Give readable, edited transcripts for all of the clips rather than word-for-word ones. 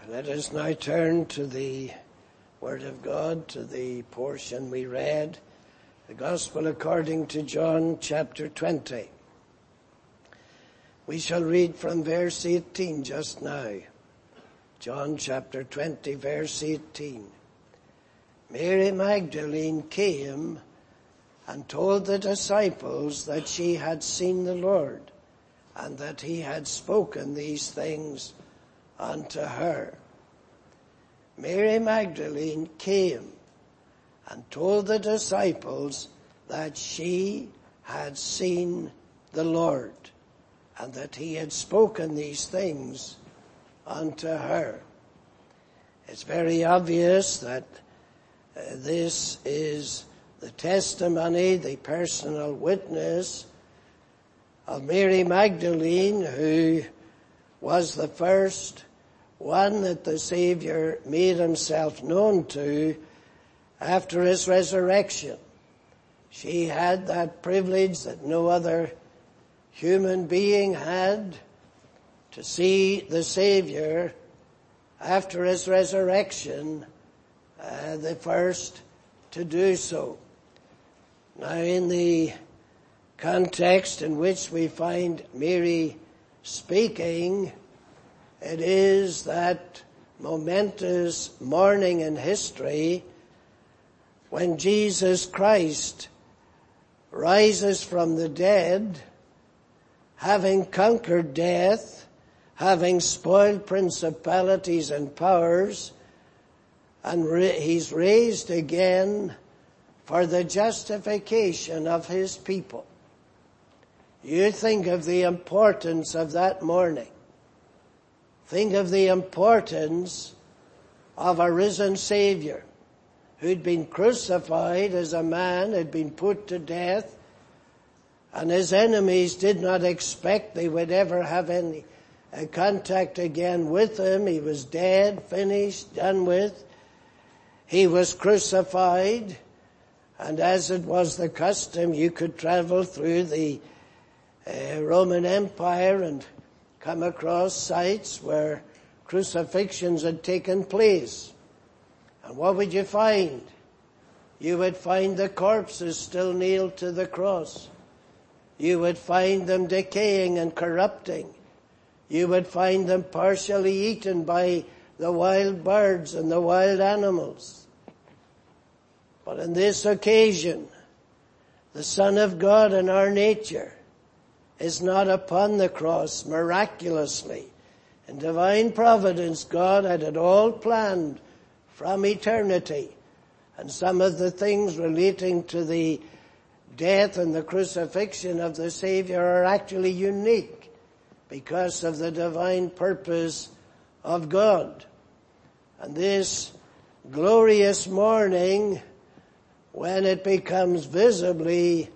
Let us now turn to the Word of God, to the portion we read, the Gospel according to John chapter 20. We shall read from verse 18 just now. John chapter 20, verse 18. Mary Magdalene came and told the disciples that she had seen the Lord and that he had spoken these things unto her. Mary Magdalene came and told the disciples that she had seen the Lord and that he had spoken these things unto her. It's very obvious that this is the testimony, the personal witness of Mary Magdalene, who was the first one that the Savior made himself known to after his resurrection. She had that privilege that no other human being had, to see the Savior after his resurrection, the first to do so. Now, in the context in which we find Mary speaking, it is that momentous morning in history when Jesus Christ rises from the dead, having conquered death, having spoiled principalities and powers, and he's raised again for the justification of his people. You think of the importance of that morning. Think of the importance of a risen Savior who'd been crucified as a man, had been put to death, and his enemies did not expect they would ever have any contact again with him. He was dead, finished, done with. He was crucified, and as it was the custom, you could travel through the Roman Empire and come across sites where crucifixions had taken place. And what would you find? You would find the corpses still nailed to the cross. You would find them decaying and corrupting. You would find them partially eaten by the wild birds and the wild animals. But on this occasion, the Son of God in our nature is not upon the cross miraculously. In divine providence, God had it all planned from eternity. And some of the things relating to the death and the crucifixion of the Savior are actually unique because of the divine purpose of God. And this glorious morning, when it becomes visibly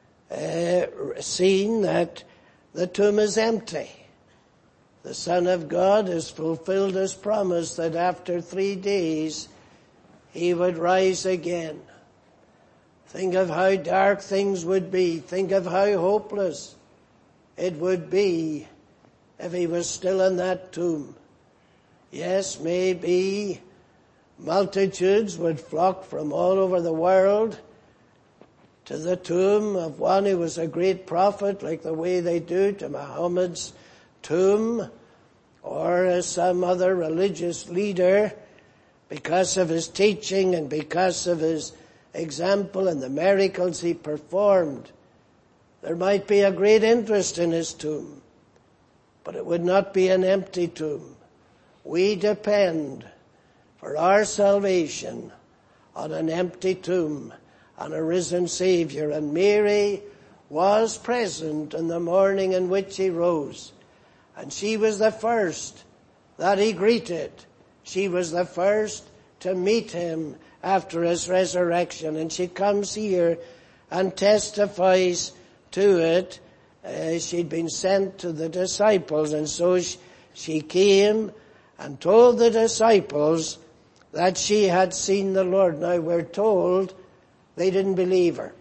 seen that the tomb is empty, the Son of God has fulfilled his promise that after 3 days he would rise again. Think of how dark things would be. Think of how hopeless it would be if he was still in that tomb. Yes, maybe multitudes would flock from all over the world to the tomb of one who was a great prophet, like the way they do to Muhammad's tomb, or some other religious leader, because of his teaching and because of his example and the miracles he performed. There might be a great interest in his tomb, but it would not be an empty tomb. We depend for our salvation on an empty tomb, on a risen Savior. And Mary was present in the morning in which he rose. And she was the first that he greeted. She was the first to meet him after his resurrection. And she comes here and testifies to it. She'd been sent to the disciples, and so she came and told the disciples that she had seen the Lord. Now we're told they didn't believe her.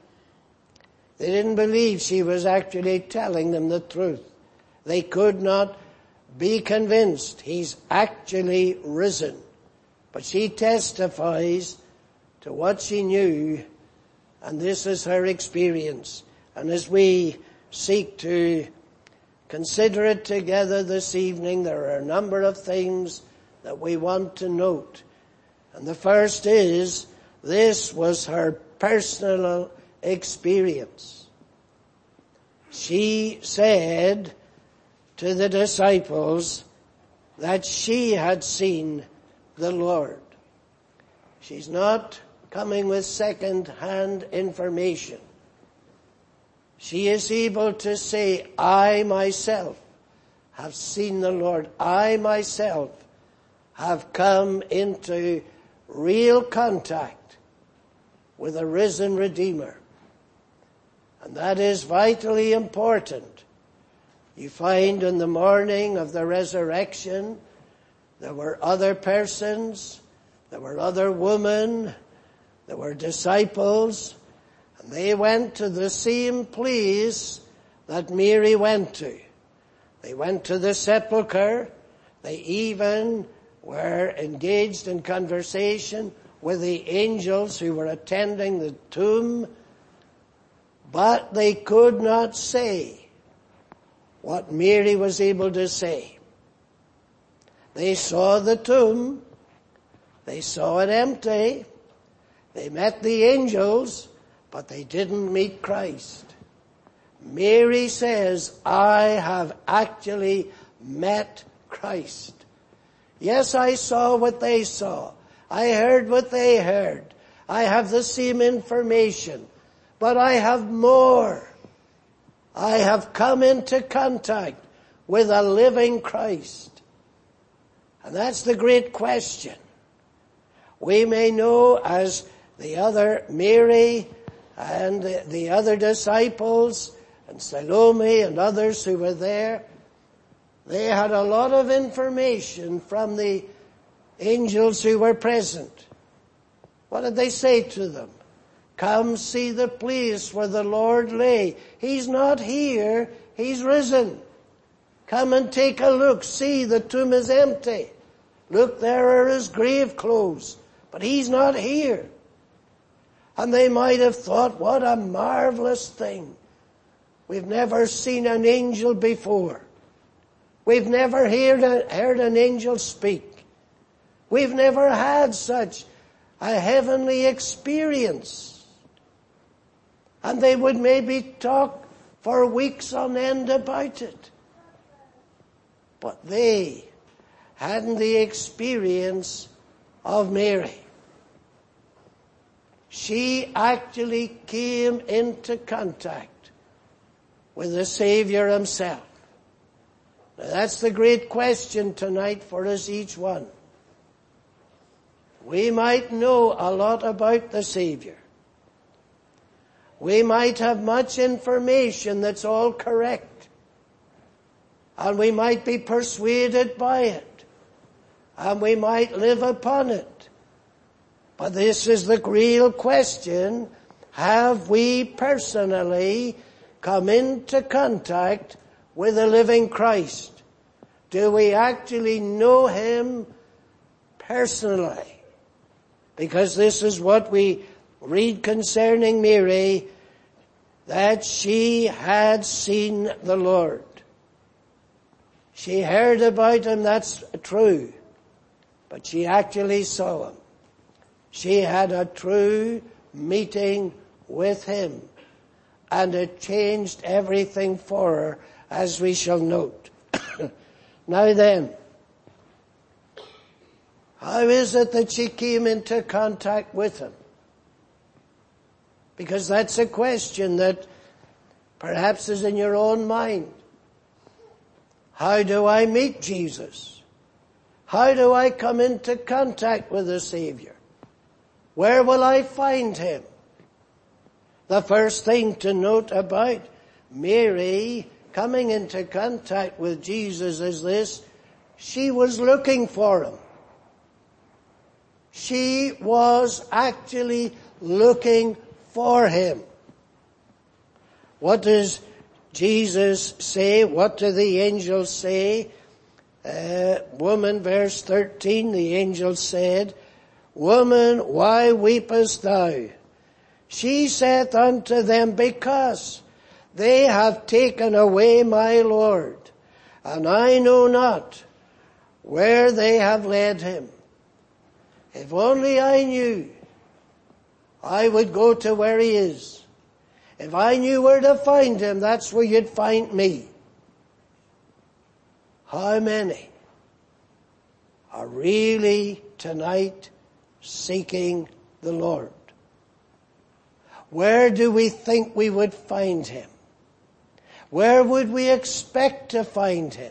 They didn't believe she was actually telling them the truth. They could not be convinced he's actually risen. But she testifies to what she knew, and this is her experience. And as we seek to consider it together this evening, there are a number of things that we want to note. And the first is, this was her personal experience. She said to the disciples that she had seen the Lord. She's not coming with second-hand information. She is able to say, I myself have seen the Lord. I myself have come into real contact with a risen Redeemer. And that is vitally important. You find in the morning of the resurrection, there were other persons, there were other women, there were disciples, and they went to the same place that Mary went to. They went to the sepulchre. They even were engaged in conversation with the angels who were attending the tomb, but they could not say what Mary was able to say. They saw the tomb. They saw it empty. They met the angels, but they didn't meet Christ. Mary says, I have actually met Christ. Yes, I saw what they saw. I heard what they heard. I have the same information, but I have more. I have come into contact with a living Christ. And that's the great question. We may know, as the other Mary and the other disciples and Salome and others who were there, they had a lot of information from the angels who were present. What did they say to them? Come see the place where the Lord lay. He's not here. He's risen. Come and take a look. See, the tomb is empty. Look, there are his grave clothes. But he's not here. And they might have thought, what a marvelous thing. We've never seen an angel before. We've never heard an angel speak. We've never had such a heavenly experience. And they would maybe talk for weeks on end about it. But they hadn't the experience of Mary. She actually came into contact with the Savior himself. Now that's the great question tonight for us each one. We might know a lot about the Savior. We might have much information that's all correct. And we might be persuaded by it. And we might live upon it. But this is the real question. Have we personally come into contact with the living Christ? Do we actually know him personally? Because this is what we read concerning Mary, that she had seen the Lord. She heard about him, that's true. But she actually saw him. She had a true meeting with him. And it changed everything for her, as we shall note. Now then, how is it that she came into contact with him? Because that's a question that perhaps is in your own mind. How do I meet Jesus? How do I come into contact with the Savior? Where will I find him? The first thing to note about Mary coming into contact with Jesus is this: she was looking for him. She was actually looking for him. What does Jesus say? What do the angels say? Woman, verse 13, the angel said, Woman, why weepest thou? She saith unto them, Because they have taken away my Lord, and I know not where they have led him. If only I knew, I would go to where he is. If I knew where to find him, that's where you'd find me. How many are really tonight seeking the Lord? Where do we think we would find him? Where would we expect to find him?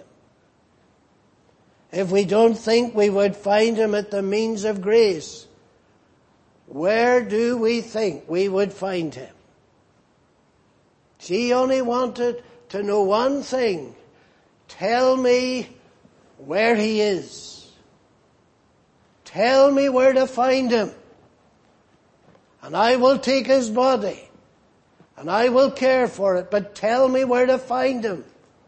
If we don't think we would find him at the means of grace, where do we think we would find him? She only wanted to know one thing. Tell me where he is. Tell me where to find him. And I will take his body. And I will care for it. But tell me where to find him.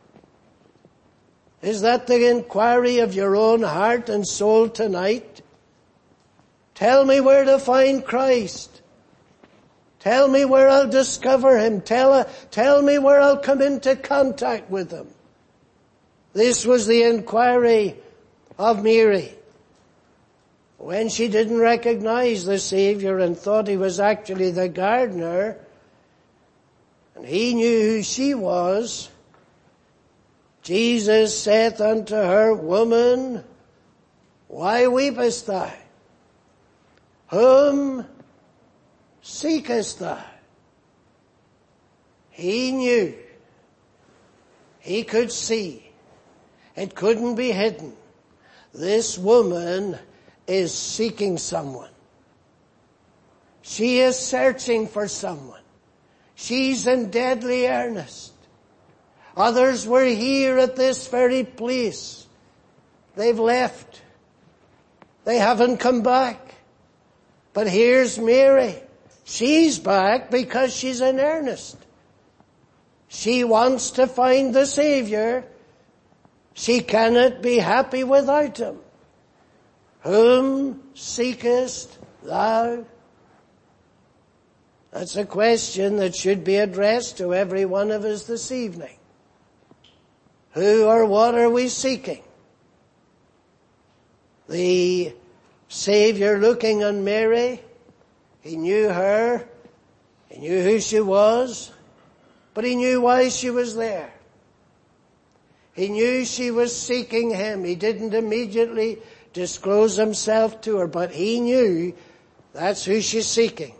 Is that the inquiry of your own heart and soul tonight? Tell me where to find Christ. Tell me where I'll discover him. Tell me where I'll come into contact with him. This was the inquiry of Mary. When she didn't recognize the Savior and thought he was actually the gardener, and he knew who she was, Jesus saith unto her, Woman, why weepest thou? Whom seekest thou? He knew. He could see. It couldn't be hidden. This woman is seeking someone. She is searching for someone. She's in deadly earnest. Others were here at this very place. They've left. They haven't come back. But here's Mary. She's back because she's in earnest. She wants to find the Savior. She cannot be happy without him. Whom seekest thou? That's a question that should be addressed to every one of us this evening. Who or what are we seeking? The Savior looking on Mary, he knew her, he knew who she was, but he knew why she was there. He knew she was seeking him. He didn't immediately disclose himself to her, but he knew that's who she's seeking.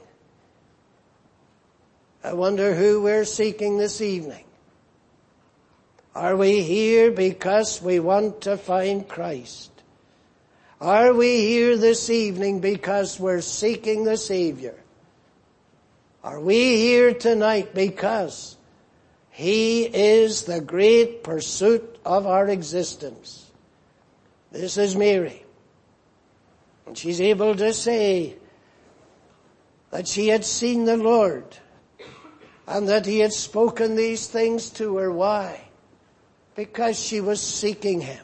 I wonder who we're seeking this evening. Are we here because we want to find Christ? Are we here this evening because we're seeking the Savior? Are we here tonight because he is the great pursuit of our existence? This is Mary. And she's able to say that she had seen the Lord and that he had spoken these things to her. Why? Because she was seeking him.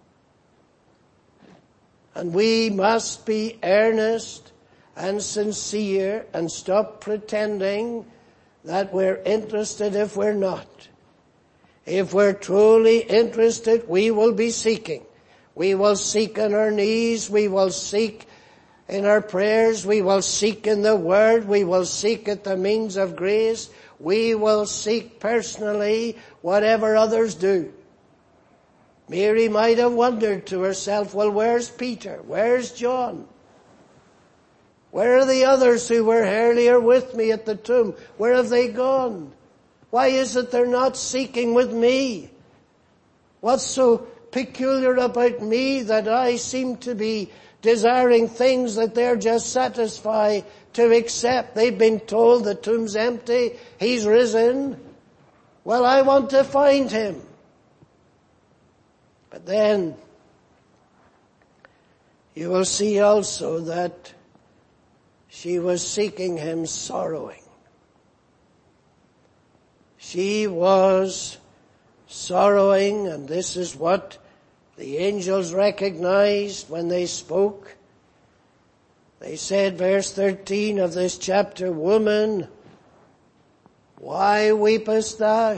And we must be earnest and sincere and stop pretending that we're interested if we're not. If we're truly interested, we will be seeking. We will seek on our knees. We will seek in our prayers. We will seek in the Word. We will seek at the means of grace. We will seek personally whatever others do. Mary might have wondered to herself, well, where's Peter? Where's John? Where are the others who were earlier with me at the tomb? Where have they gone? Why is it they're not seeking with me? What's so peculiar about me that I seem to be desiring things that they're just satisfied to accept? They've been told the tomb's empty, he's risen. Well, I want to find him. But then you will see also that she was seeking him sorrowing. She was sorrowing, and this is what The angels recognized when they spoke. They said, verse 13 of this chapter, "Woman, why weepest thou?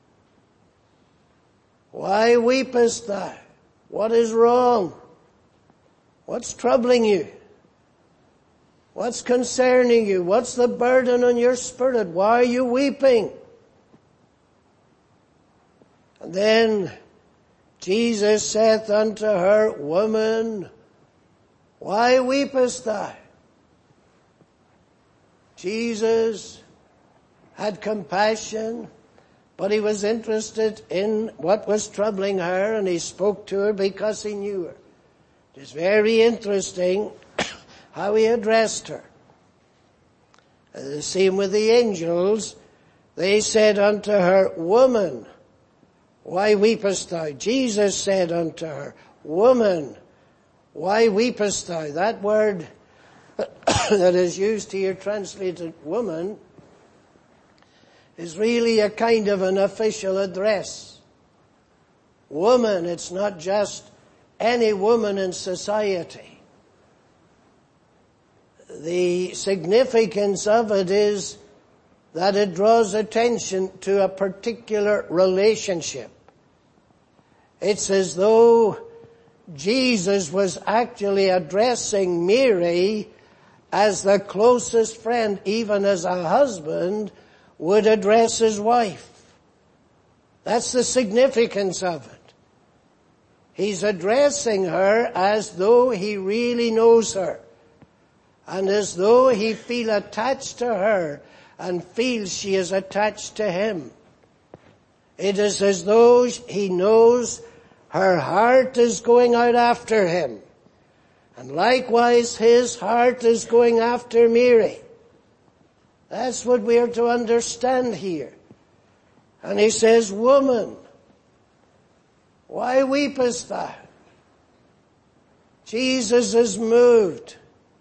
Why weepest thou? What is wrong? What's troubling you? What's concerning you? What's the burden on your spirit? Why are you weeping?" And then Jesus saith unto her, "Woman, why weepest thou?" Jesus had compassion, but he was interested in what was troubling her, and he spoke to her because he knew her. It is very interesting how he addressed her. The same with the angels. They said unto her, "Woman, why weepest thou?" Jesus said unto her, "Woman, why weepest thou?" That word that is used here, translated woman, is really a kind of an official address. Woman, it's not just any woman in society. The significance of it is that it draws attention to a particular relationship. It's as though Jesus was actually addressing Mary as the closest friend, even as a husband would address his wife. That's the significance of it. He's addressing her as though he really knows her, and as though he feels attached to her and feels she is attached to him. It is as though he knows her heart is going out after him. And likewise his heart is going after Mary. That's what we are to understand here. And he says, "Woman, why weepest thou?" Jesus is moved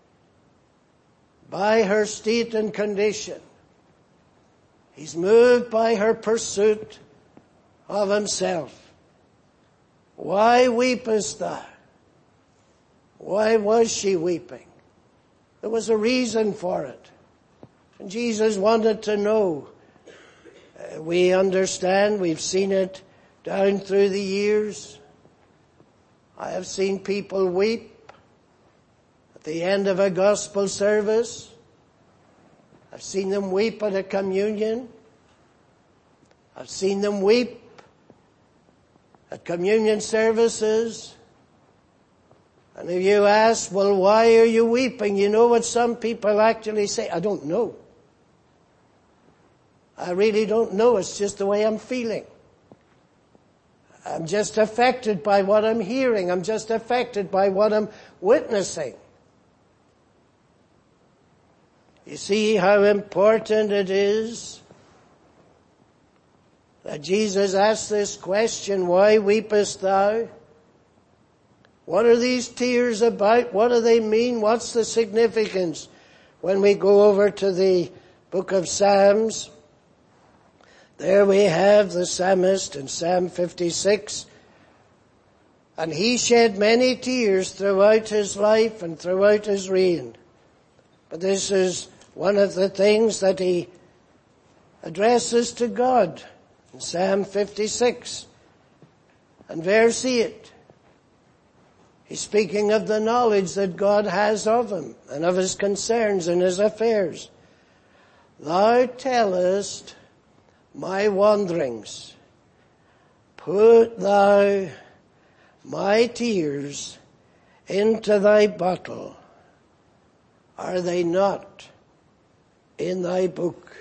by her state and condition. He's moved by her pursuit of himself. "Why weepest thou?" Why was she weeping? There was a reason for it. And Jesus wanted to know. We understand, we've seen it down through the years. I have seen people weep at the end of a gospel service. I've seen them weep at a communion. I've seen them weep at communion services. And if you ask, "Well, why are you weeping?" You know what some people actually say? "I don't know. I really don't know. It's just the way I'm feeling. I'm just affected by what I'm hearing. I'm just affected by what I'm witnessing." You see how important it is that Jesus asked this question, "Why weepest thou?" What are these tears about? What do they mean? What's the significance? When we go over to the book of Psalms, there we have the psalmist in Psalm 56. "And he shed many tears throughout his life and throughout his reign." But this is one of the things that he addresses to God in Psalm 56 and verse 8. He's speaking of the knowledge that God has of him and of his concerns and his affairs. "Thou tellest my wanderings. Put thou my tears into thy bottle. Are they not in thy book?"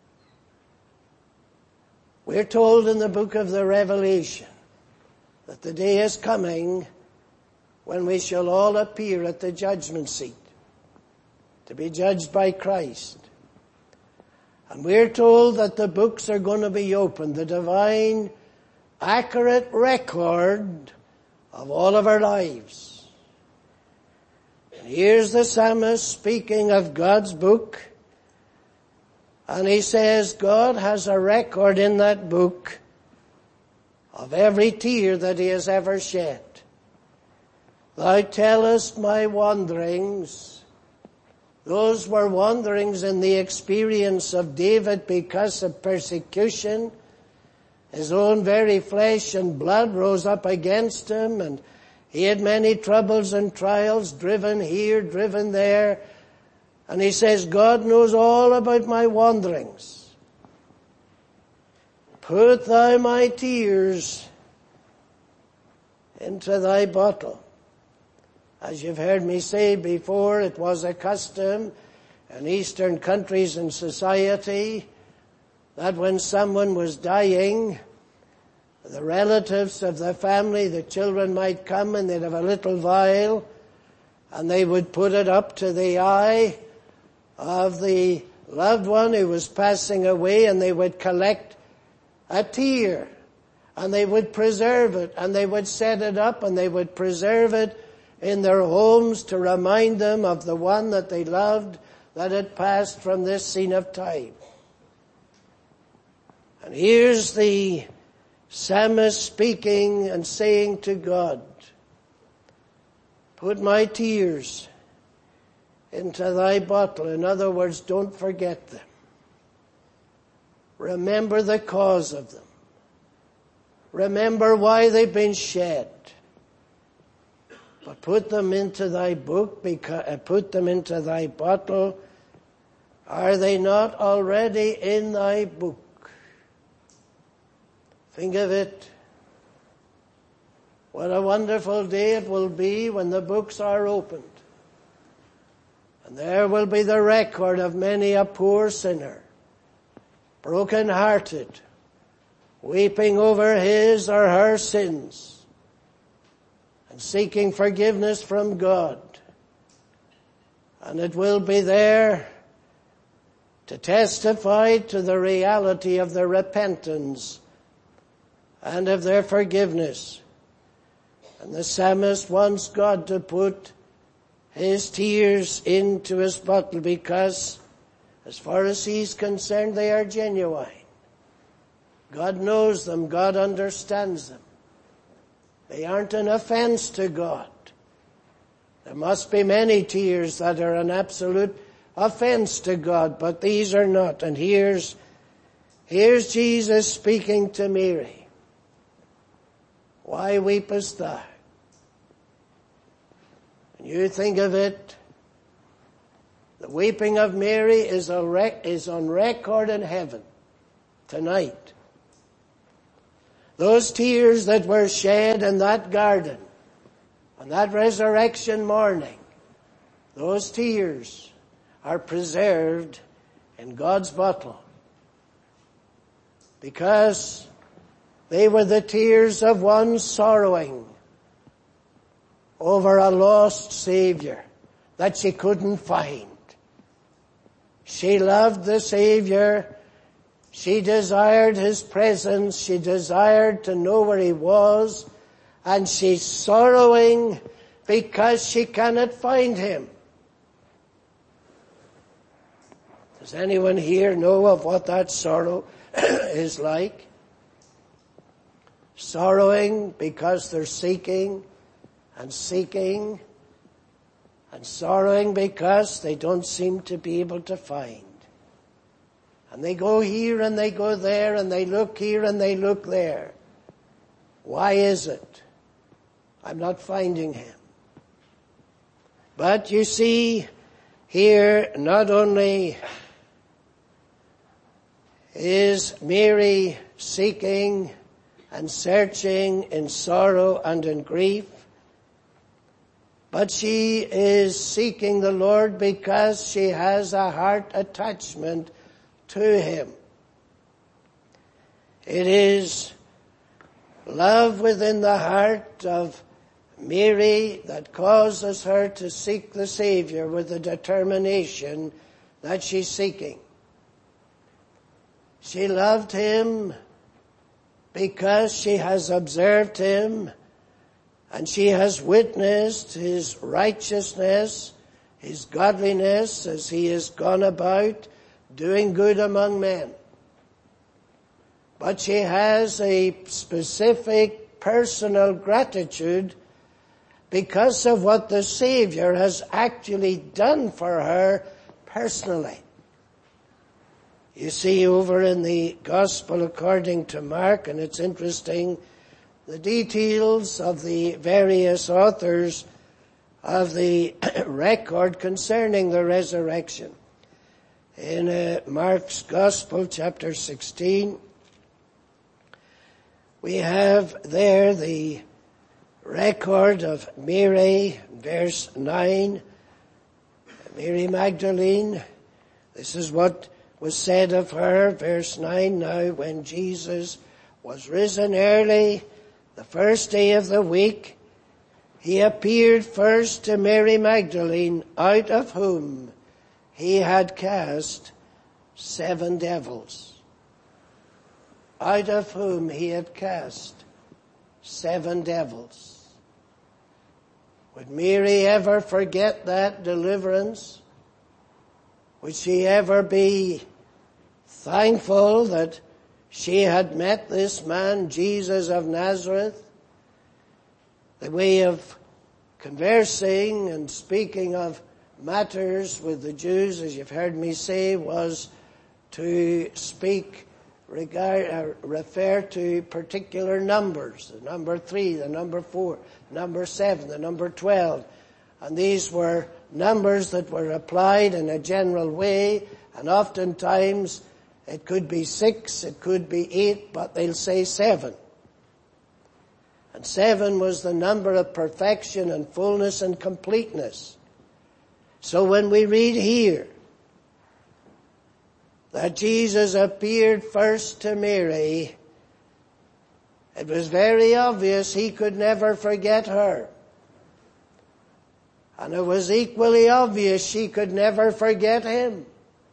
We're told in the book of the Revelation that the day is coming when we shall all appear at the judgment seat to be judged by Christ. And we're told that the books are going to be opened, the divine, accurate record of all of our lives. And here's the psalmist speaking of God's book. And he says God has a record in that book of every tear that he has ever shed. Thou tellest my wanderings. Those were wanderings in the experience of David because of persecution. His own very flesh and blood rose up against him, and he had many troubles and trials, driven here, driven there. And he says, God knows all about my wanderings. Put thou my tears into thy bottle. As you've heard me say before, it was a custom in Eastern countries and society that when someone was dying, the relatives of the family, the children might come and they'd have a little vial and they would put it up to the eye of the loved one who was passing away, and they would collect a tear and they would preserve it and they would set it up and they would preserve it in their homes to remind them of the one that they loved that had passed from this scene of time. And here's the psalmist speaking and saying to God, put my tears into thy bottle. In other words, don't forget them. Remember the cause of them. Remember why they've been shed. But put them into thy book, put them into thy bottle. Are they not already in thy book? Think of it. What a wonderful day it will be when the books are opened. And there will be the record of many a poor sinner, broken-hearted, weeping over his or her sins, and seeking forgiveness from God. And it will be there to testify to the reality of their repentance and of their forgiveness. And the psalmist wants God to put his tears into his bottle because, as far as he's concerned, they are genuine. God knows them. God understands them. They aren't an offense to God. There must be many tears that are an absolute offense to God, but these are not. And here's Jesus speaking to Mary. Why weepest thou? And you think of it, the weeping of Mary is on record in heaven tonight. Those tears that were shed in that garden on that resurrection morning, those tears are preserved in God's bottle because they were the tears of one sorrowing over a lost Savior that she couldn't find. She loved the Savior. She desired His presence. She desired to know where He was. And she's sorrowing because she cannot find Him. Does anyone here know of what that sorrow is like? Sorrowing because they're seeking and seeking, and sorrowing because they don't seem to be able to find. And they go here and they go there and they look here and they look there. Why is it? I'm not finding Him. But you see, here not only is Mary seeking and searching in sorrow and in grief, but she is seeking the Lord because she has a heart attachment to Him. It is love within the heart of Mary that causes her to seek the Savior with the determination that she's seeking. She loved Him because she has observed Him and she has witnessed His righteousness, His godliness as He has gone about doing good among men. But she has a specific personal gratitude because of what the Savior has actually done for her personally. You see over in the Gospel according to Mark, and it's interesting, the details of the various authors of the record concerning the resurrection. In Mark's Gospel, chapter 16, we have there the record of Mary, verse 9, Mary Magdalene. This is what was said of her, verse 9, now when Jesus was risen early, the first day of the week, he appeared first to Mary Magdalene, out of whom he had cast 7 devils. Out of whom he had cast 7 devils. Would Mary ever forget that deliverance? Would she ever be thankful that she had met this man, Jesus of Nazareth? The way of conversing and speaking of matters with the Jews, as you've heard me say, was to speak, refer to particular numbers. The number 3, the number 4, number 7, the number 12. And these were numbers that were applied in a general way, and oftentimes it could be 6, it could be 8, but they'll say 7. And 7 was the number of perfection and fullness and completeness. So when we read here that Jesus appeared first to Mary, it was very obvious he could never forget her. And it was equally obvious she could never forget him,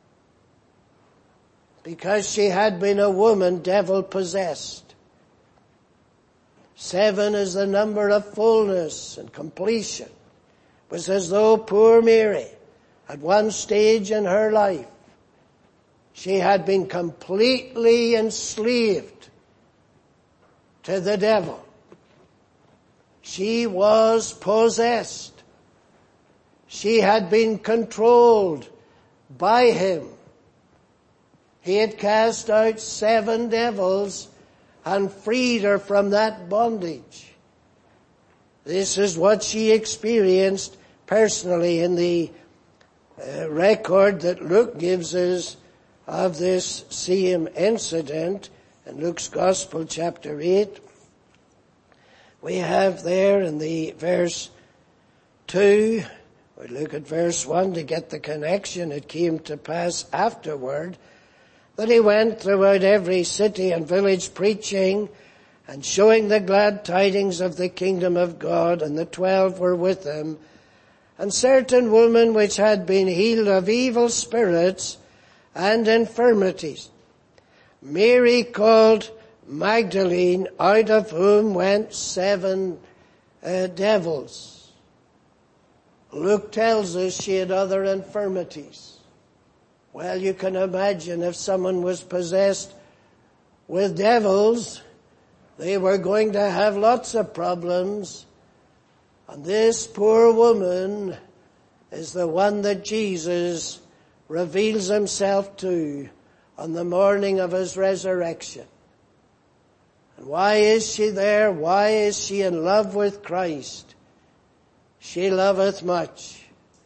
because she had been a woman devil-possessed. 7 is the number of fullness and completion. It was as though poor Mary, at one stage in her life, she had been completely enslaved to the devil. She was possessed. She had been controlled by him. He had cast out 7 devils and freed her from that bondage. This is what she experienced personally in the record that Luke gives us of this same incident in Luke's Gospel, chapter 8. We have there in the verse 2, we look at verse 1 to get the connection. It came to pass afterward that he went throughout every city and village preaching and showing the glad tidings of the kingdom of God, and the 12 were with him. And certain women which had been healed of evil spirits and infirmities, Mary called Magdalene, out of whom went 7 devils. Luke tells us she had other infirmities. Well, you can imagine if someone was possessed with devils, they were going to have lots of problems. And this poor woman is the one that Jesus reveals himself to on the morning of his resurrection. And why is she there? Why is she in love with Christ? She loveth much.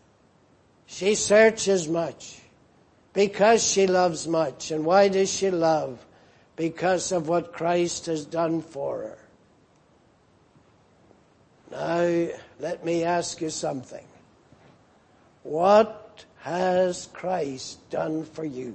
She searches much because she loves much. And why does she love? Because of what Christ has done for her. Now, let me ask you something. What has Christ done for you?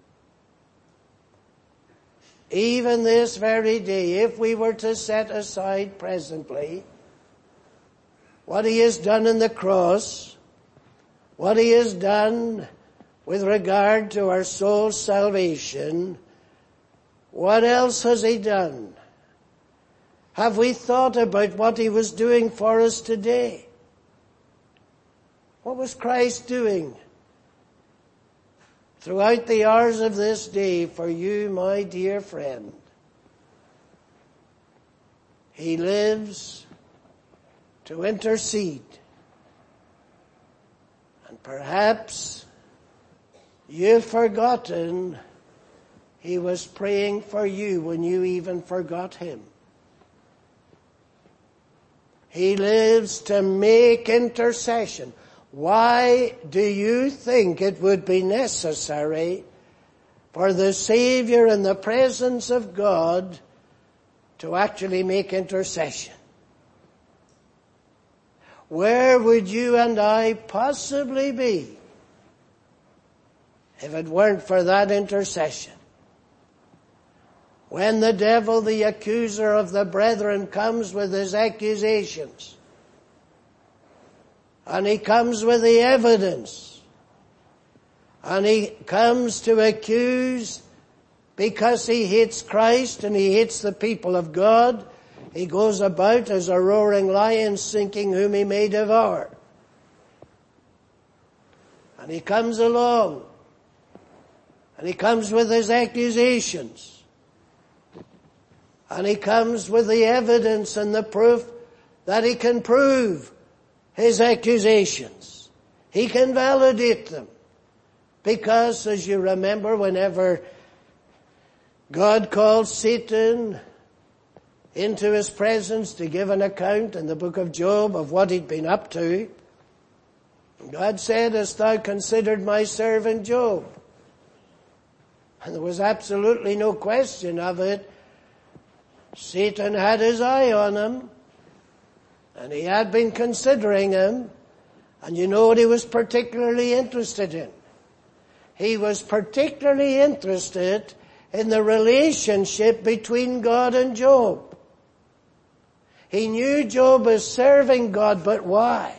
Even this very day, if we were to set aside presently what he has done in the cross, what he has done with regard to our soul's salvation, what else has he done? Have we thought about what he was doing for us today? What was Christ doing throughout the hours of this day for you, my dear friend? He lives to intercede. And perhaps you've forgotten he was praying for you when you even forgot him. He lives to make intercession. Why do you think it would be necessary for the Savior in the presence of God to actually make intercession? Where would you and I possibly be if it weren't for that intercession? When the devil, the accuser of the brethren, comes with his accusations, and he comes with the evidence, and he comes to accuse because he hates Christ and he hates the people of God, he goes about as a roaring lion seeking whom he may devour. And he comes along, and he comes with his accusations. And he comes with the evidence and the proof that he can prove his accusations. He can validate them. Because, as you remember, whenever God called Satan into his presence to give an account in the book of Job of what he'd been up to, God said, "Hast thou considered my servant Job?" And there was absolutely no question of it. Satan had his eye on him, and he had been considering him, and you know what he was particularly interested in? He was particularly interested in the relationship between God and Job. He knew Job as serving God, but why?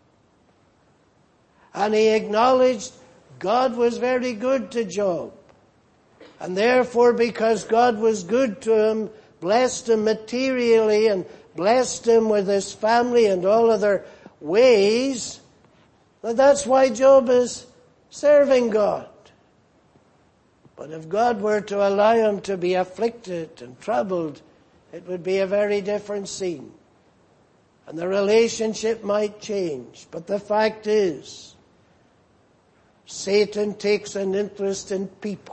And he acknowledged God was very good to Job. And therefore, because God was good to him, blessed him materially and blessed him with his family and all other ways, that's why Job is serving God. But if God were to allow him to be afflicted and troubled, it would be a very different scene. And the relationship might change. But the fact is, Satan takes an interest in people.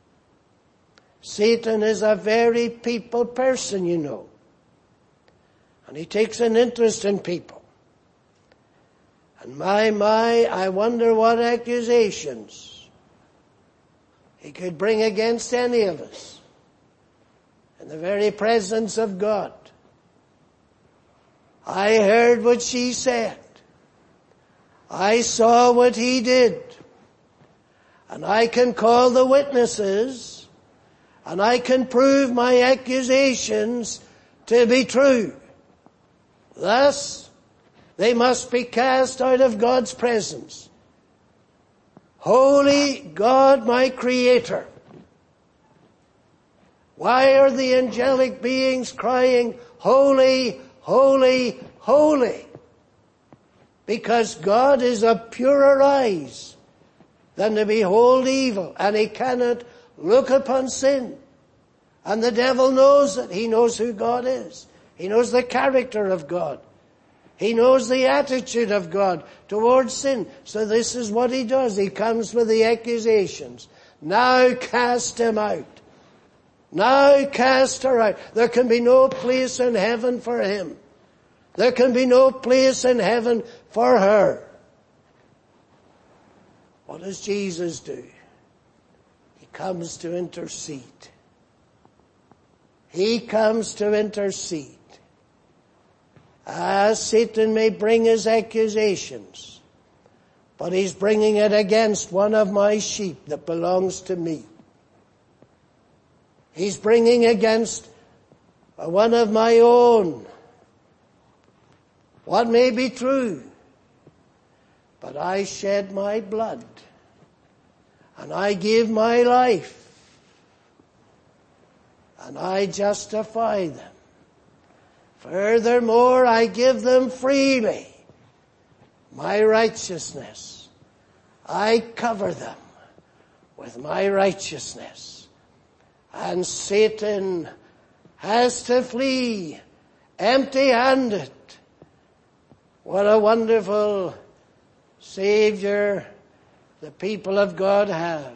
Satan is a very people person, you know. And he takes an interest in people. And my, I wonder what accusations he could bring against any of us in the very presence of God. I heard what she said. I saw what he did. And I can call the witnesses, and I can prove my accusations to be true. Thus, they must be cast out of God's presence. Holy God, my Creator. Why are the angelic beings crying, "Holy, holy, holy"? Because God is of purer eyes than to behold evil, and he cannot look upon sin. And the devil knows it. He knows who God is. He knows the character of God. He knows the attitude of God towards sin. So this is what he does. He comes with the accusations. Now cast him out. Now cast her out. There can be no place in heaven for him. There can be no place in heaven for her. What does Jesus do? He comes to intercede. He comes to intercede. Satan may bring his accusations, but he's bringing it against one of my sheep that belongs to me. He's bringing against one of my own what may be true, but I shed my blood and I gave my life and I justify them. Furthermore, I give them freely my righteousness. I cover them with my righteousness. And Satan has to flee empty-handed What a wonderful Savior the people of God have.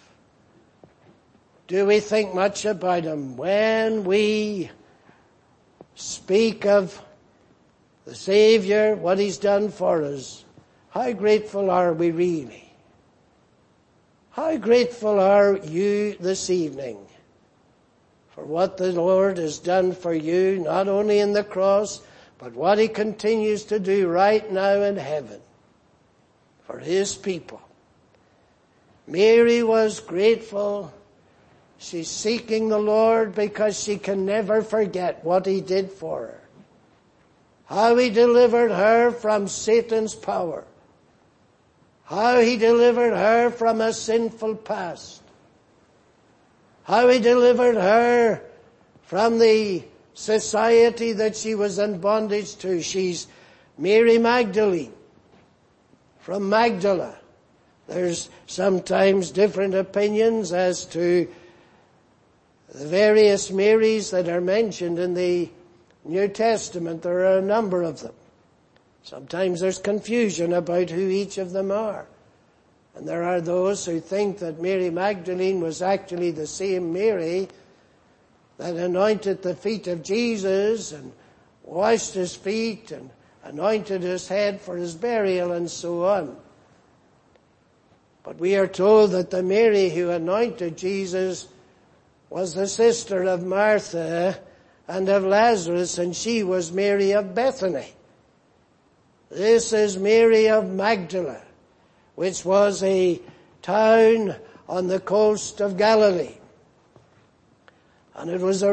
Do we think much about Him? When we speak of the Savior, what He's done for us, how grateful are we really? How grateful are you this evening for what the Lord has done for you, not only in the cross, but what He continues to do right now in heaven for His people. Mary was grateful. She's seeking the Lord because she can never forget what He did for her. How He delivered her from Satan's power. How He delivered her from a sinful past. How He delivered her from the society that she was in bondage to. She's Mary Magdalene from Magdala. There's sometimes different opinions as to the various Marys that are mentioned in the New Testament. There are a number of them. Sometimes there's confusion about who each of them are. And there are those who think that Mary Magdalene was actually the same Mary that anointed the feet of Jesus and washed His feet and anointed His head for His burial and so on. But we are told that the Mary who anointed Jesus was the sister of Martha and of Lazarus, and she was Mary of Bethany. This is Mary of Magdala, which was a town on the coast of Galilee. And it was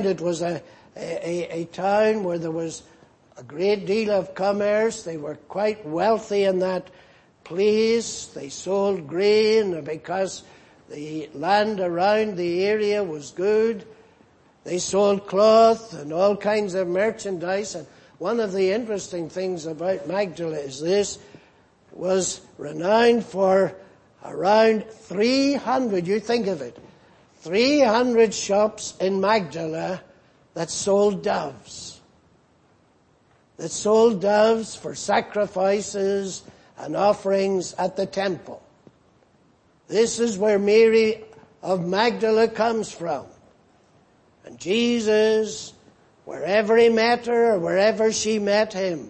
a town where there was a great deal of commerce. They were quite wealthy in that place. They sold grain because the land around the area was good. They sold cloth and all kinds of merchandise. And one of the interesting things about Magdala is this, was renowned for around 300, you think of it, 300 shops in Magdala that sold doves. That sold doves for sacrifices and offerings at the temple. This is where Mary of Magdala comes from. And Jesus, wherever He met her or wherever she met Him,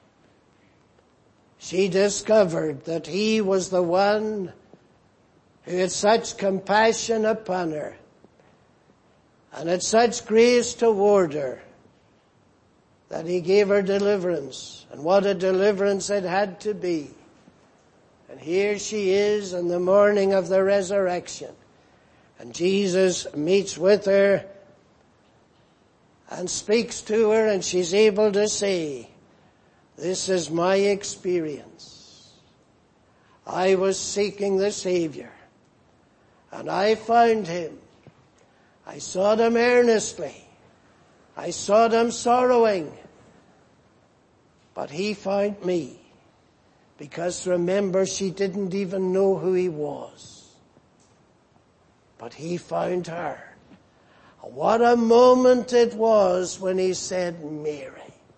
she discovered that He was the one who had such compassion upon her and had such grace toward her that He gave her deliverance. And what a deliverance it had to be. And here she is in the morning of the resurrection. And Jesus meets with her and speaks to her, and she's able to say, "This is my experience. I was seeking the Savior, and I found Him. I sought Him earnestly. I sought Him sorrowing, but He found me." Because remember, she didn't even know who He was. But He found her. What a moment it was when He said, "Mary."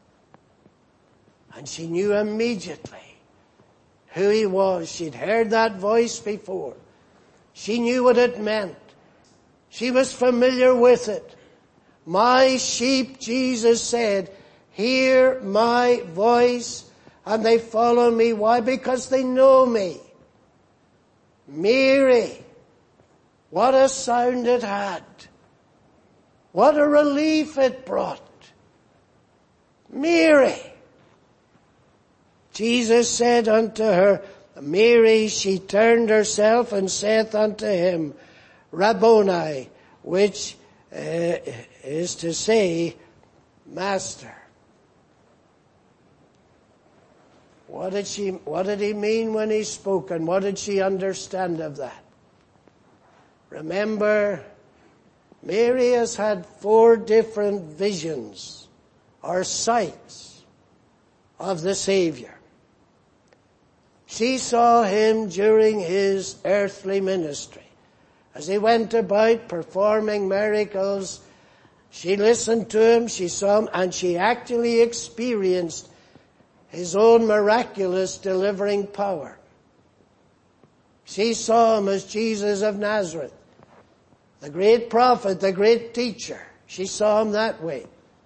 And she knew immediately who He was. She'd heard that voice before. She knew what it meant. She was familiar with it. "My sheep," Jesus said, "hear my voice, and they follow me." Why? Because they know me. Mary, what a sound it had. What a relief it brought. Mary. Jesus said unto her, "Mary," she turned herself and saith unto Him, "Rabboni," which is to say, Master. What did He mean when He spoke, and what did she understand of that? Remember, Mary has had 4 different visions or sights of the Savior. She saw Him during His earthly ministry. As He went about performing miracles, she listened to Him, she saw Him, and she actually experienced his own miraculous delivering power. She saw him as Jesus of Nazareth, the great prophet, the great teacher. She saw him that way.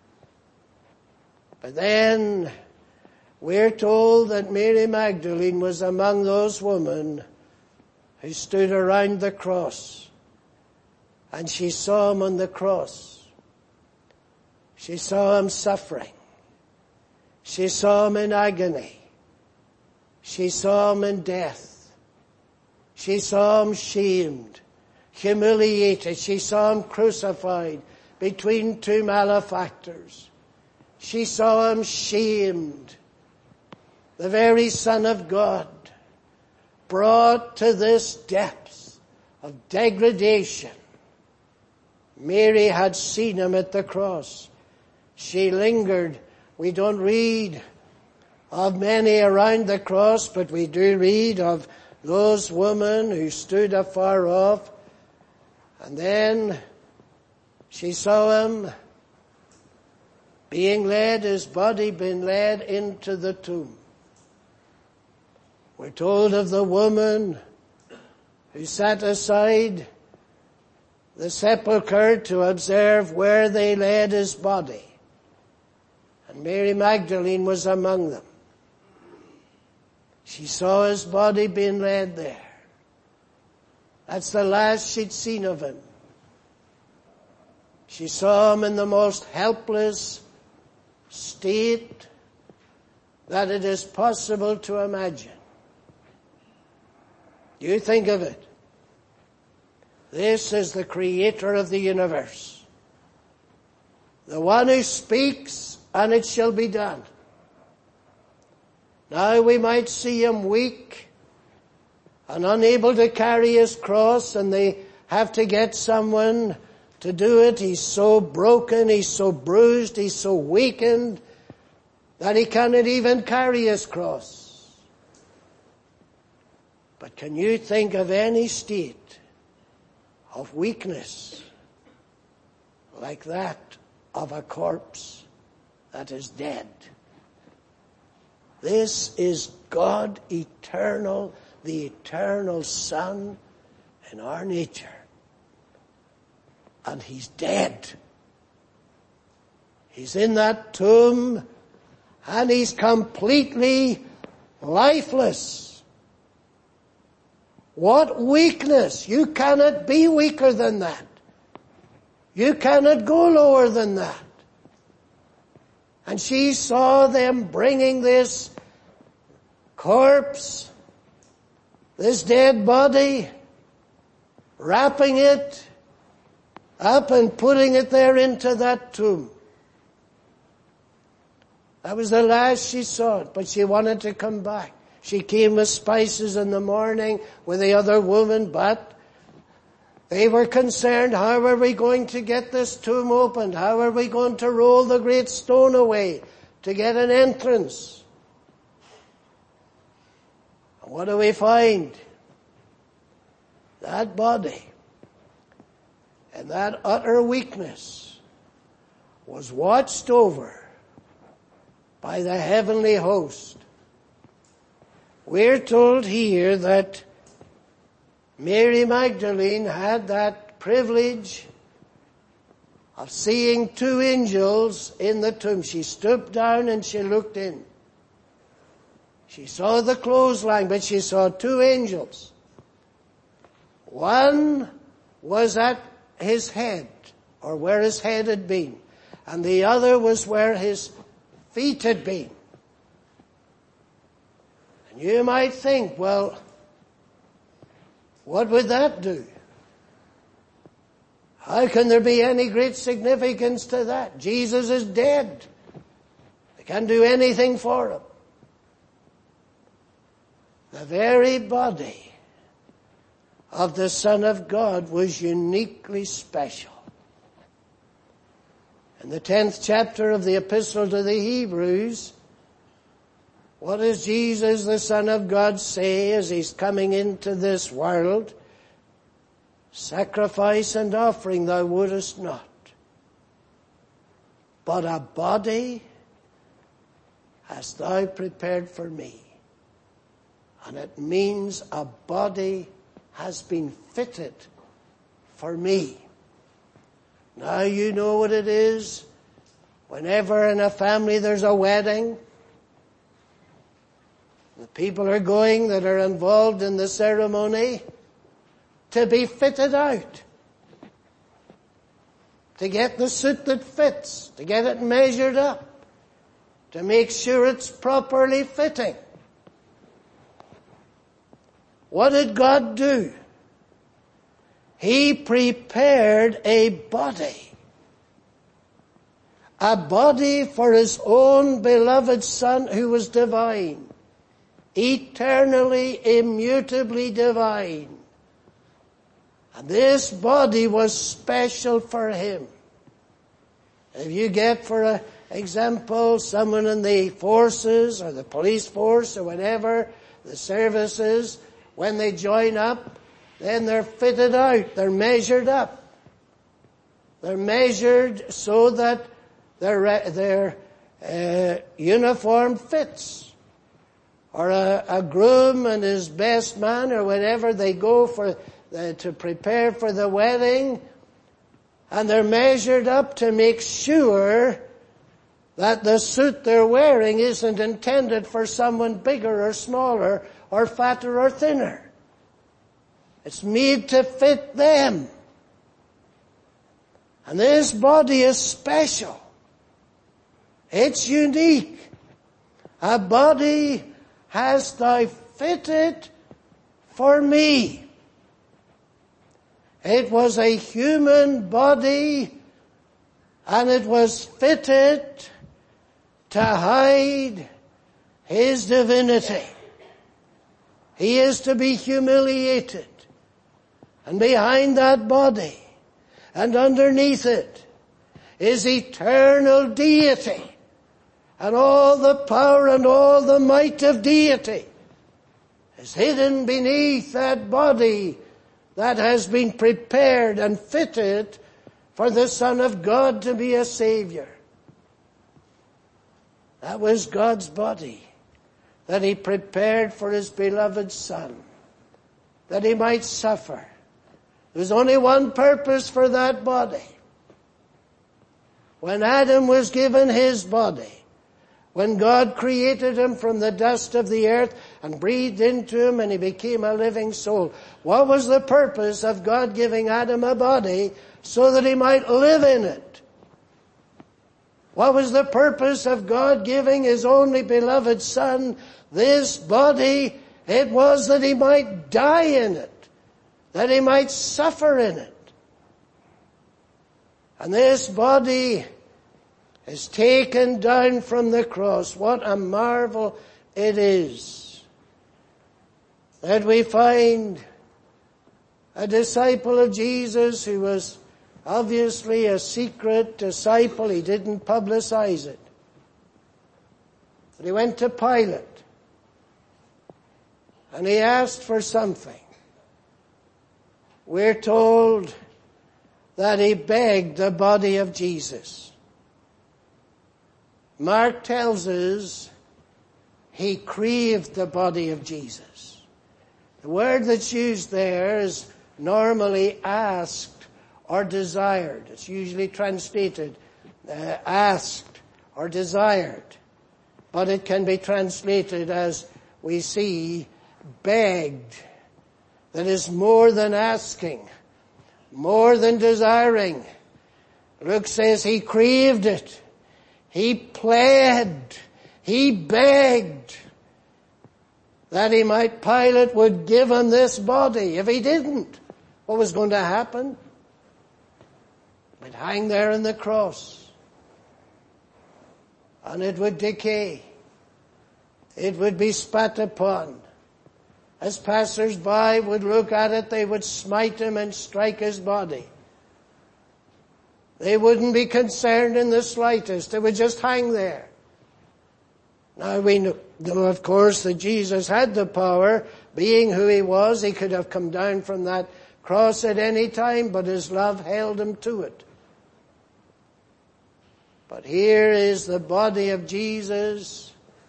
But then we're told that Mary Magdalene was among those women who stood around the cross. And she saw him on the cross. She saw him suffering. She saw him in agony. She saw him in death. She saw him shamed, humiliated. She saw him crucified between two malefactors. She saw him shamed, the very Son of God, brought to this depth of degradation. Mary had seen him at the cross. She lingered. We don't read of many around the cross, but we do read of those women who stood afar off. And then she saw him being led, his body being led into the tomb. We're told of the woman who sat aside the sepulchre to observe where they laid his body. And Mary Magdalene was among them. She saw his body being laid there. That's the last she'd seen of him. She saw him in the most helpless state that it is possible to imagine. You think of it. This is the creator of the universe. The one who speaks and it shall be done. Now we might see him weak and unable to carry his cross, and they have to get someone to do it. He's so broken, he's so bruised, he's so weakened that he cannot even carry his cross. But can you think of any state of weakness like that of a corpse that is dead? This is God eternal, the eternal Son in our nature. And he's dead. He's in that tomb and he's completely lifeless. What weakness! You cannot be weaker than that. You cannot go lower than that. And she saw them bringing this corpse, this dead body, wrapping it up and putting it there into that tomb. That was the last she saw it, but she wanted to come back. She came with spices in the morning with the other woman, but they were concerned, how are we going to get this tomb opened? How are we going to roll the great stone away to get an entrance? And what do we find? That body and that utter weakness was watched over by the heavenly host. We're told here that Mary Magdalene had that privilege of seeing two angels in the tomb. She stooped down and she looked in. She saw the clothesline, but she saw two angels. One was at his head, or where his head had been, and the other was where his feet had been. And you might think, well, what would that do? How can there be any great significance to that? Jesus is dead. They can't do anything for him. The very body of the Son of God was uniquely special. In the 10th chapter of the Epistle to the Hebrews, what does Jesus, the Son of God, say as he's coming into this world? Sacrifice and offering thou wouldest not, but a body hast thou prepared for me. And it means a body has been fitted for me. Now you know what it is. Whenever in a family there's a wedding, the people are going that are involved in the ceremony to be fitted out. To get the suit that fits, to get it measured up, to make sure it's properly fitting. What did God do? He prepared a body for His own beloved Son who was divine, eternally, immutably divine. And this body was special for Him. If you get, for example, someone in the forces or the police force or whatever, the services, when they join up, then they're fitted out, they're measured up. They're measured so that their uniform fits. Or a groom and his best man or whatever, they go to prepare for the wedding, and they're measured up to make sure that the suit they're wearing isn't intended for someone bigger or smaller or fatter or thinner. It's made to fit them. And this body is special. It's unique. A body hast thou fitted for me. It was a human body, and it was fitted to hide His divinity. He is to be humiliated. And behind that body and underneath it is eternal deity and all the power and all the might of deity is hidden beneath that body that has been prepared and fitted for the Son of God to be a Savior. That was God's body that He prepared for His beloved Son, that He might suffer. There was only one purpose for that body. When Adam was given his body, when God created him from the dust of the earth and breathed into him and he became a living soul, what was the purpose of God giving Adam a body? So that he might live in it. What was the purpose of God giving His only beloved Son this body? It was that He might die in it. That He might suffer in it. And this body is taken down from the cross. What a marvel it is that we find a disciple of Jesus who was obviously a secret disciple. He didn't publicize it. But he went to Pilate and he asked for something. We're told that he begged the body of Jesus. Mark tells us he craved the body of Jesus. The word that's used there is normally asked or desired. It's usually translated asked or desired. But it can be translated, as we see, begged. That is more than asking, more than desiring. Luke says he craved it. He pled. He begged that Pilate would give him this body. If he didn't, what was going to happen? It would hang there on the cross. And it would decay. It would be spat upon. As passers-by would look at it, they would smite him and strike his body. They wouldn't be concerned in the slightest. It would just hang there. Now we know, of course, that Jesus had the power. Being who He was, He could have come down from that cross at any time, but His love held Him to it. But here is the body of Jesus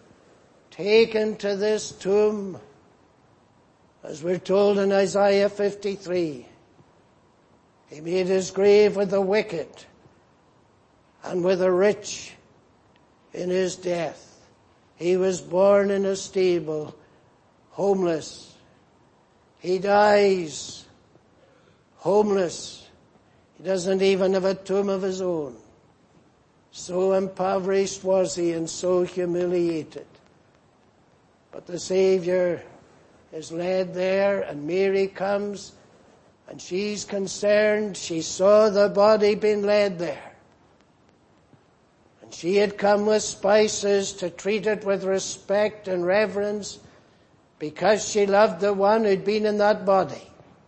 taken to this tomb, as we're told in Isaiah 53. He made his grave with the wicked and with the rich in his death. He was born in a stable, homeless. He dies homeless. He doesn't even have a tomb of his own. So impoverished was he and so humiliated. But the Savior is led there, and Mary comes, and she's concerned. She saw the body being laid there. And she had come with spices to treat it with respect and reverence because she loved the one who'd been in that body.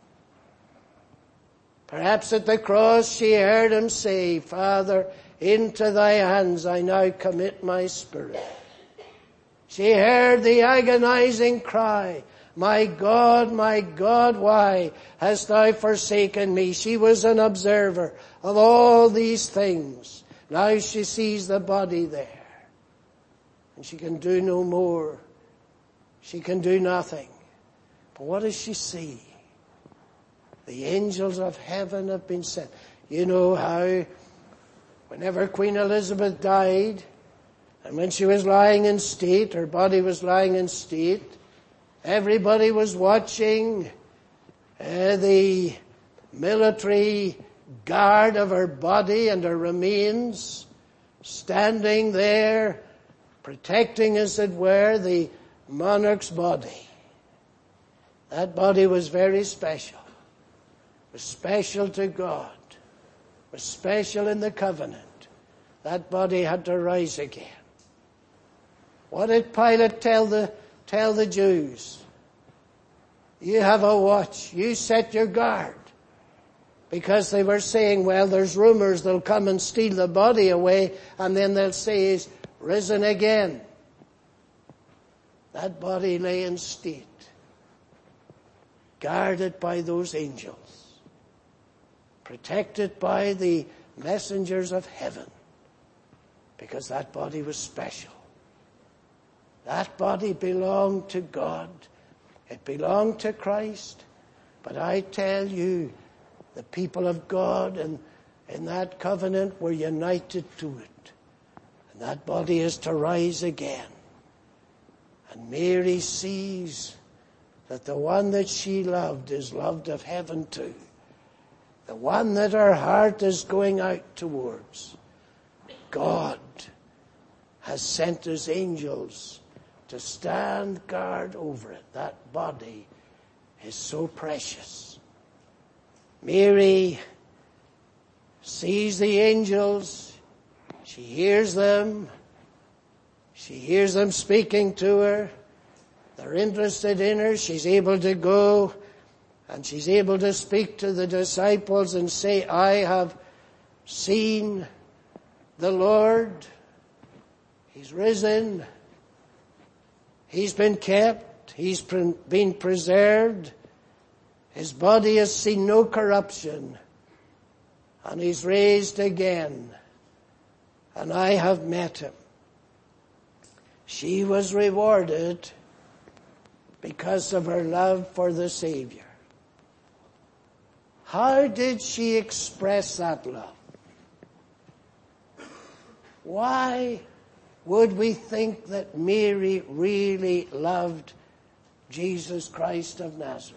Perhaps at the cross she heard him say, Father, into thy hands I now commit my spirit. She heard the agonizing cry, my God, why hast thou forsaken me? She was an observer of all these things. Now she sees the body there. And she can do no more. She can do nothing. But what does she see? The angels of heaven have been sent. You know how whenever Queen Elizabeth died, and when she was lying in state, her body was lying in state, everybody was watching the military guard of her body and her remains, standing there, protecting, as it were, the monarch's body. That body was very special. It was special to God. It was special in the covenant. That body had to rise again. What did Pilate tell the Jews? You have a watch. You set your guard. Because they were saying, well, there's rumors they'll come and steal the body away, and then they'll say he's risen again. That body lay in state, guarded by those angels, protected by the messengers of heaven, because that body was special. That body belonged to God. It belonged to Christ. But I tell you, the people of God and in that covenant were united to it. And that body is to rise again. And Mary sees that the one that she loved is loved of heaven too. The one that her heart is going out towards. God has sent his angels to stand guard over it. That body is so precious. Mary sees the angels. She hears them. She hears them speaking to her. They're interested in her. She's able to go and she's able to speak to the disciples and say, I have seen the Lord. He's risen. He's been kept. He's been preserved. His body has seen no corruption. And he's raised again. And I have met him. She was rewarded because of her love for the Savior. How did she express that love? Why would we think that Mary really loved Jesus Christ of Nazareth?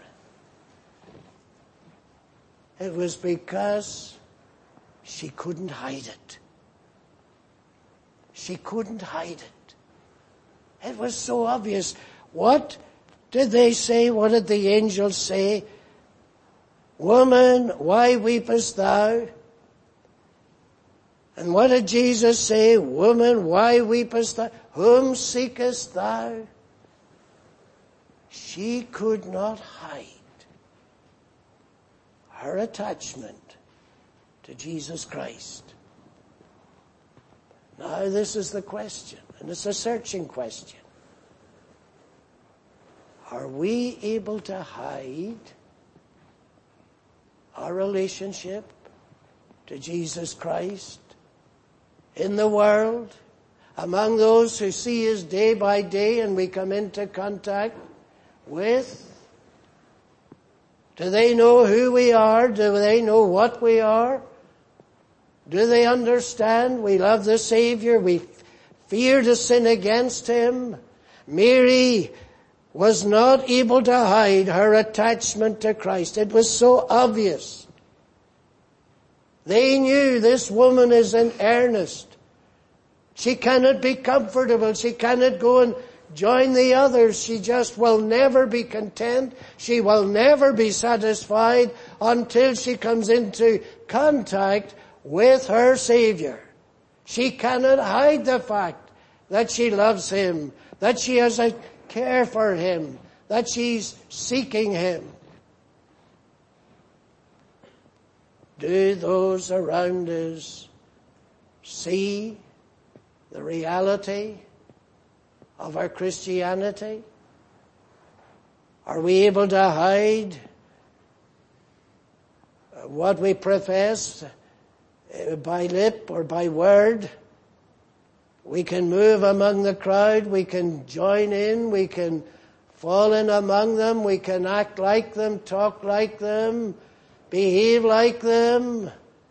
It was because she couldn't hide it. She couldn't hide it. It was so obvious. What did they say? What did the angels say? Woman, why weepest thou? And what did Jesus say? Woman, why weepest thou? Whom seekest thou? She could not hide her attachment to Jesus Christ. Now this is the question, and it's a searching question. Are we able to hide our relationship to Jesus Christ in the world? among those who see us day by day and we come into contact with? Do they know who we are? Do they know what we are? Do they understand we love the Savior? We fear to sin against Him. Mary was not able to hide her attachment to Christ. It was so obvious. They knew this woman is in earnest. She cannot be comfortable. She cannot go and join the others. She just will never be content. She will never be satisfied until she comes into contact with her Savior. She cannot hide the fact that she loves Him, that she has a care for Him, that she's seeking Him. Do those around us see the reality of our Christianity? Are we able to hide what we profess by lip or by word? We can move among the crowd, we can join in, we can fall in among them, we can act like them, talk like them, behave like them.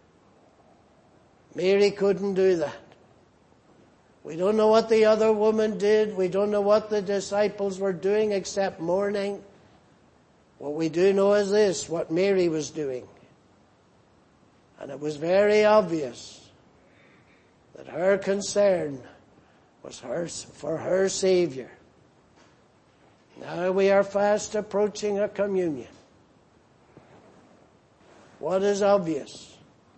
Mary couldn't do that. We don't know what the other woman did. We don't know what the disciples were doing except mourning. What we do know is this, what Mary was doing. And it was very obvious that her concern was for her Savior. Now we are fast approaching a communion. What is obvious?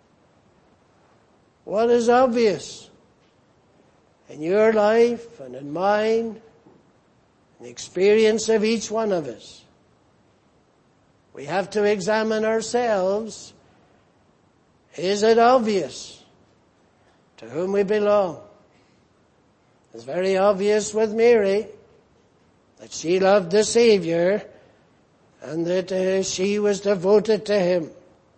What is obvious in your life and in mine, in the experience of each one of us? We have to examine ourselves. Is it obvious to whom we belong? It's very obvious with Mary that she loved the Savior and that she was devoted to Him.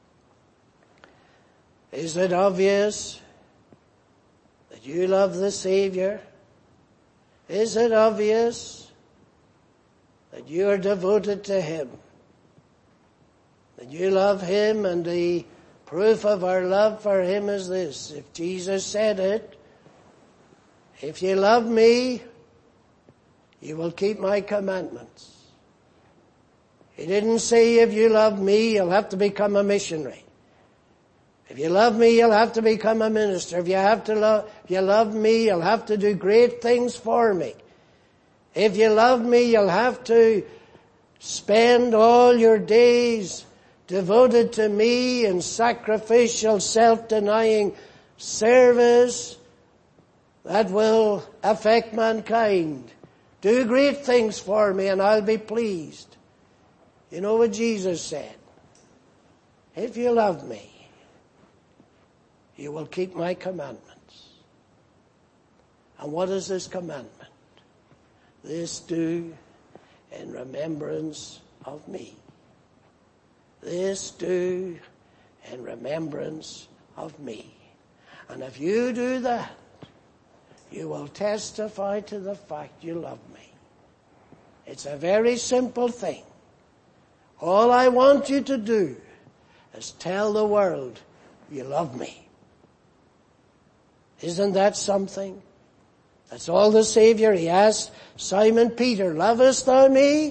Is it obvious that you love the Savior? Is it obvious that you are devoted to Him? That you love Him, and the proof of our love for Him is this. If Jesus said it, if you love me, you will keep my commandments. He didn't say if you love me, you'll have to become a missionary. If you love me, you'll have to become a minister. If you love me, you'll have to do great things for me. If you love me, you'll have to spend all your days devoted to me in sacrificial, self-denying service that will affect mankind. Do great things for me and I'll be pleased. You know what Jesus said? If you love me, you will keep my commandments. And what is this commandment? This do in remembrance of me. This do in remembrance of me. And if you do that, you will testify to the fact you love me. It's a very simple thing. All I want you to do is tell the world you love me. Isn't that something? That's all the Savior. He asked Simon Peter, lovest thou me?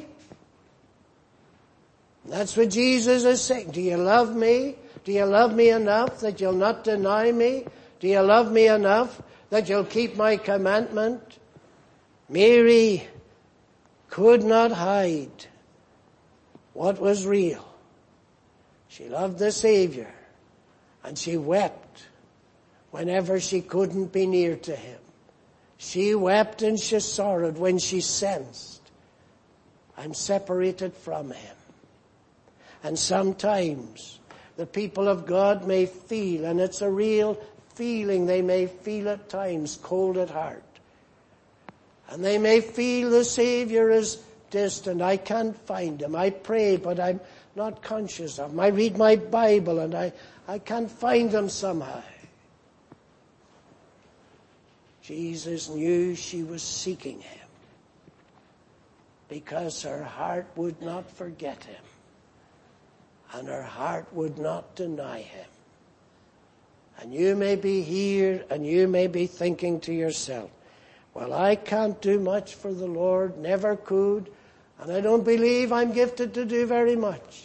That's what Jesus is saying. Do you love me? Do you love me enough that you'll not deny me? Do you love me enough that you'll keep my commandment? Mary could not hide what was real. She loved the Savior, and she wept whenever she couldn't be near to Him. She wept and she sorrowed when she sensed, I'm separated from Him. And sometimes the people of God may feel, and it's a real feeling, they may feel at times cold at heart. And they may feel the Savior is distant. I can't find Him. I pray, but I'm not conscious of Him. I read my Bible and I can't find Him somehow. Jesus knew she was seeking him because her heart would not forget him and her heart would not deny him. And you may be here and you may be thinking to yourself, well, I can't do much for the Lord, never could, and I don't believe I'm gifted to do very much.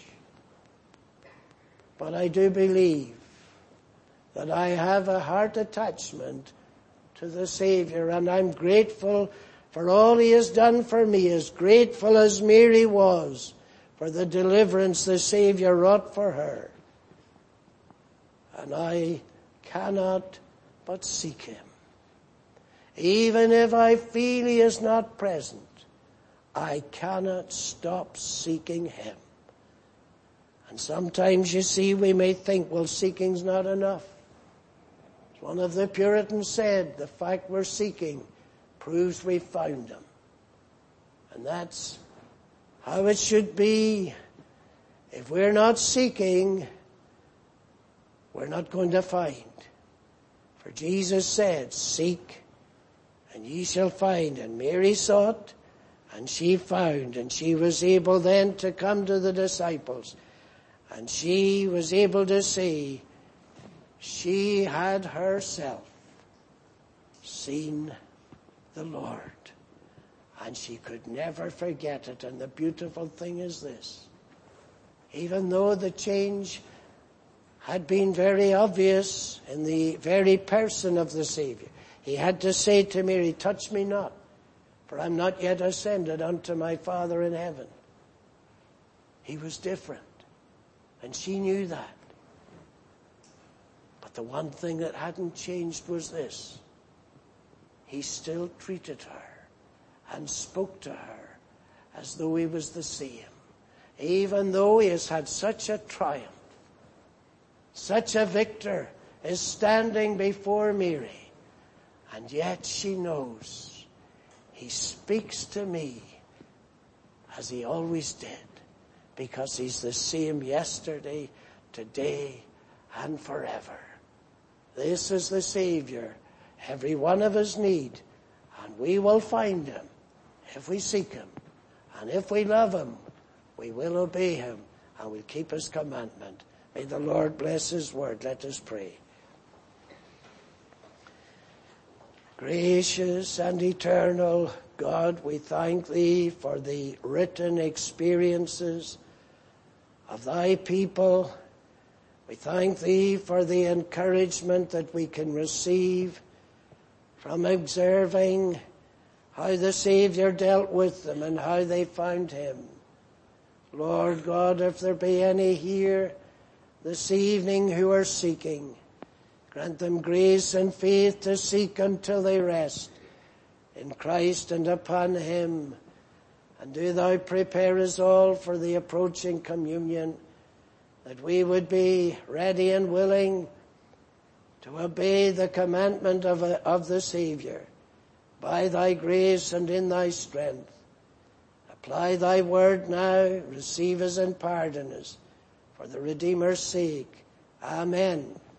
But I do believe that I have a heart attachment to the Savior, and I'm grateful for all he has done for me, as grateful as Mary was for the deliverance the Savior wrought for her. And I cannot but seek him. Even if I feel he is not present, I cannot stop seeking him. And sometimes, you see, we may think, well, seeking's not enough. As one of the Puritans said, the fact we're seeking proves we've found him. And that's how it should be. If we're not seeking, we're not going to find. For Jesus said, seek and ye shall find. And Mary sought and she found. And she was able then to come to the disciples. And she was able to say she had herself seen the Lord. And she could never forget it. And the beautiful thing is this. Even though the change had been very obvious in the very person of the Savior, he had to say to Mary, touch me not, for I'm not yet ascended unto my Father in heaven. He was different. And she knew that. But the one thing that hadn't changed was this. He still treated her and spoke to her as though he was the same. Even though he has had such a triumph, such a victor is standing before Mary. And yet she knows he speaks to me as he always did. Because he's the same yesterday, today, and forever. This is the Savior every one of us need. And we will find him if we seek him. And if we love him, we will obey him and we'll keep his commandment. May the Lord bless his word. Let us pray. Gracious and eternal God, we thank thee for the written experiences of thy people. We thank thee for the encouragement that we can receive from observing how the Savior dealt with them and how they found him. Lord God, if there be any here this evening who are seeking, grant them grace and faith to seek until they rest in Christ and upon him. And do thou prepare us all for the approaching communion, that we would be ready and willing to obey the commandment of the Savior by thy grace and in thy strength. Apply thy word now, receive us and pardon us for the Redeemer's sake. Amen.